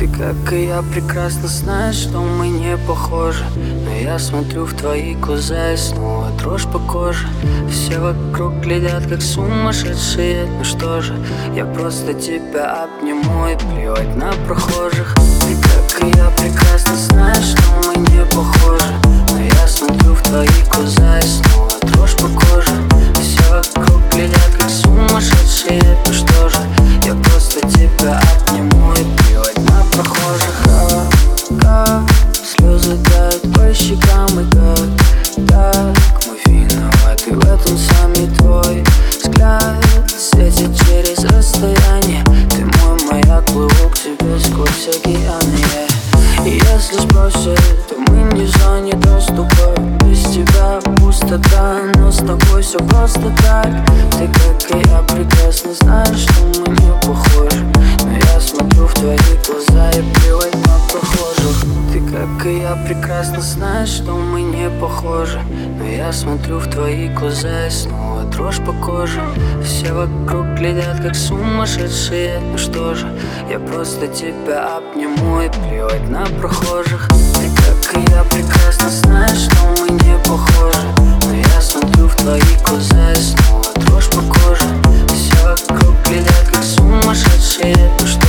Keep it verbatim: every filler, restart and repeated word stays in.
Ты, как и я, прекрасно знаешь, что мы не похожи. Но я смотрю в твои глаза и снова дрожь по коже. Все вокруг глядят, как сумасшедшие. Ну что же, я просто тебя обниму и плевать на прохожих. Ты, как и я, прекрасно знаешь, что мы не похожи. Но я смотрю в твои глаза и снова дрожь по коже. Все вокруг глядят, как сумасшедшие. Ну что же, я просто тебя обниму и плевать на прохожих. Как, как слезы тают по щекам, и как так мы виноваты в этом сами. Твой взгляд светит через расстояние. Ты мой маяк, плыву к тебе сквозь океаны, yeah. И если спросят, то мы не в зоне доступа. Без тебя пустота, но с тобой все просто так. Ты, как и я, прекрасно знаешь, что мы не похожи. Но я смотрю в твои глаза и плевать на прохожих. Ты, как и я, прекрасно знаешь, что мы не похожи. Но я смотрю в твои глаза и снова дрожь по коже. Все вокруг глядят, как сумасшедшие. Ну что же, я просто тебя обниму и плевать на прохожих. Ты, как и я, прекрасно знаешь, что мы не похожи. Но я смотрю в твои глаза и снова дрожь по коже. Все вокруг глядят, как сумасшедшие. Ну что